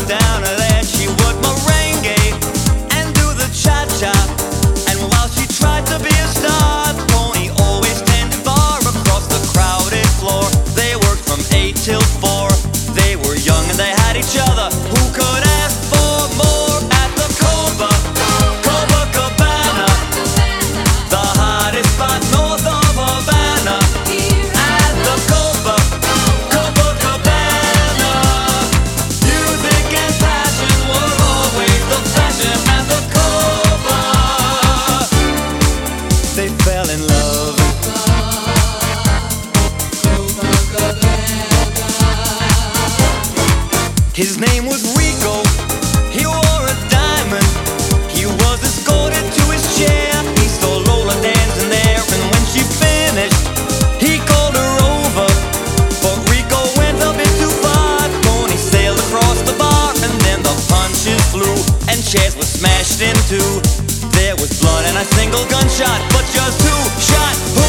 down there she would merengue and do the cha-cha. And while she tried to be a star, the pony always tended bar across the crowded floor. They worked from 8 till 4. They were young and they had each other. Who could ask for more at the Copacabana, the hottest spot north of Havana? At the Copacabana, music and passion were always the fashion at the Copa. They fell in love. His name was Rico, he wore a diamond. He was escorted to his chair. He saw Lola dancing there, and when she finished, he called her over. But Rico went a bit too far. The pony sailed across the bar, and then the punches flew, and chairs were smashed in two. There was blood and a single gunshot, but just who shot who?